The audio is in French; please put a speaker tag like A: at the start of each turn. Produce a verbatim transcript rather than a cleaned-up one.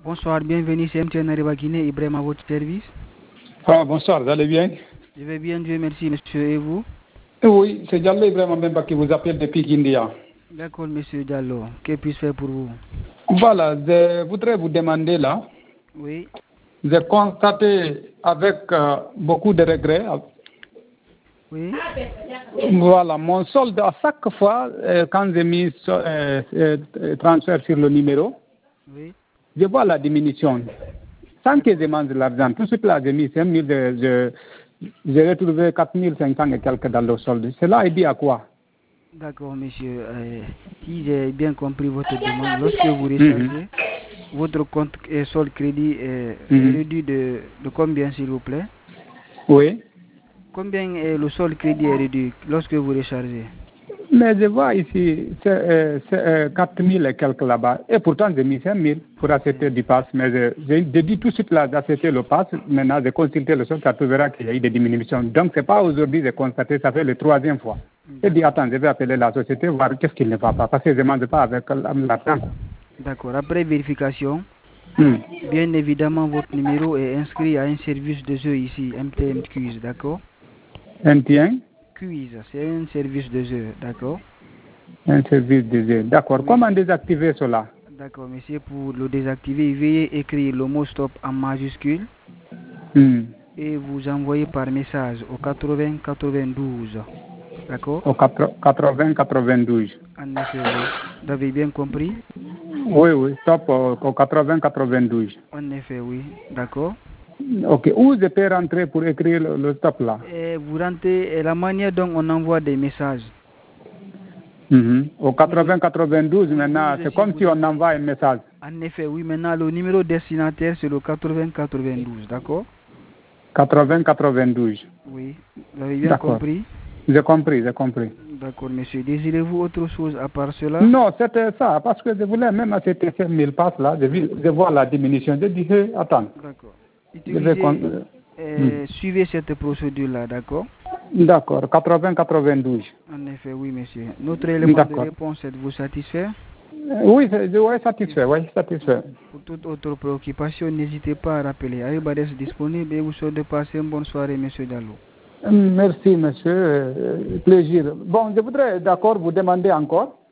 A: Bonsoir, bienvenue, c'est M T N Arriva Guinée, Ibrahim à votre service.
B: Ah, bonsoir, vous allez bien?
A: Je vais bien, Dieu merci, monsieur, et vous?
B: Oui, c'est Diallo Ibrahim Mbemba qui vous appelle depuis Guindia.
A: D'accord, monsieur Diallo, que puis-je faire pour vous?
B: Voilà, je voudrais vous demander là.
A: Oui.
B: J'ai constaté avec euh, beaucoup de regrets.
A: Oui.
B: Voilà, mon solde à chaque fois, euh, quand j'ai mis euh, euh, transfert sur le numéro,
A: oui.
B: je vois la diminution. Sans que je mange l'argent, tout de suite là, j'ai mis cinq mille, je, j'ai retrouvé quatre mille cinq cents et quelques dans le solde. Cela est dit à quoi?
A: D'accord, monsieur. Euh, si j'ai bien compris votre demande, lorsque vous rechargez, mm-hmm. votre compte et solde crédit est, mm-hmm. est réduit de, de combien, s'il vous plaît?
B: Oui.
A: Combien est le solde crédit est réduit lorsque vous rechargez?
B: Mais je vois ici, c'est euh, euh, quatre mille et quelques là-bas. Et pourtant, j'ai mis cinq mille pour acheter du pass. Mais je, je, je dis tout de suite là d'acheter le pass. Maintenant, j'ai consulté le solde, ça tu verras qu'il y a eu des diminutions. Donc, ce n'est pas aujourd'hui que j'ai constaté, ça fait la troisième fois. Je dis, attends, je vais appeler la société, voir qu'est-ce qui ne va pas. Parce que je ne demande pas avec l'argent.
A: D'accord. Après vérification,
B: hmm.
A: bien évidemment, votre numéro est inscrit à un service de jeu ici, M T N Quiz, d'accord?
B: M T N
A: Quiz, c'est un service de jeu, d'accord?
B: Un service de jeu, d'accord. Oui. Comment désactiver cela?
A: D'accord, monsieur, pour le désactiver, veuillez écrire le mot stop en majuscule
B: hmm.
A: et vous envoyez par message au quatre-vingts quatre-vingt-douze, d'accord?
B: Au quatre-vingts quatre-vingt-douze.
A: En effet, oui. Vous avez bien compris?
B: Oui, oui, stop au quatre-vingts quatre-vingt-douze.
A: En effet, oui, d'accord.
B: Ok, où je peux rentrer pour écrire le, le stop là?
A: Et vous rentrez, et la manière dont on envoie des messages.
B: Mm-hmm. Au quatre-vingts quatre-vingt-douze, maintenant, c'est comme si on envoie un message.
A: En effet, oui, maintenant, le numéro destinataire, c'est le quatre-vingts quatre-vingt-douze, d'accord?
B: quatre-vingts quatre-vingt-douze.
A: Oui, vous avez bien compris?
B: J'ai compris, j'ai compris.
A: D'accord, monsieur. Désirez-vous autre chose à part cela?
B: Non, c'était ça, parce que je voulais même acheter cinq mille passes là, je, je vois la diminution, je dis, hey, attends.
A: D'accord. Utilisez, euh, hmm. Suivez cette procédure-là, d'accord?
B: D'accord, quatre-vingts quatre-vingt-douze.
A: En effet, oui, monsieur. Notre élément de réponse vous satisfait?
B: Oui, je suis satisfait, oui, satisfait.
A: Pour toute autre préoccupation, n'hésitez pas à rappeler. Aïbades est disponible et vous souhaite de passer une bonne soirée, monsieur Diallo.
B: Merci, monsieur. Plaisir. Bon, je voudrais d'accord vous demander encore.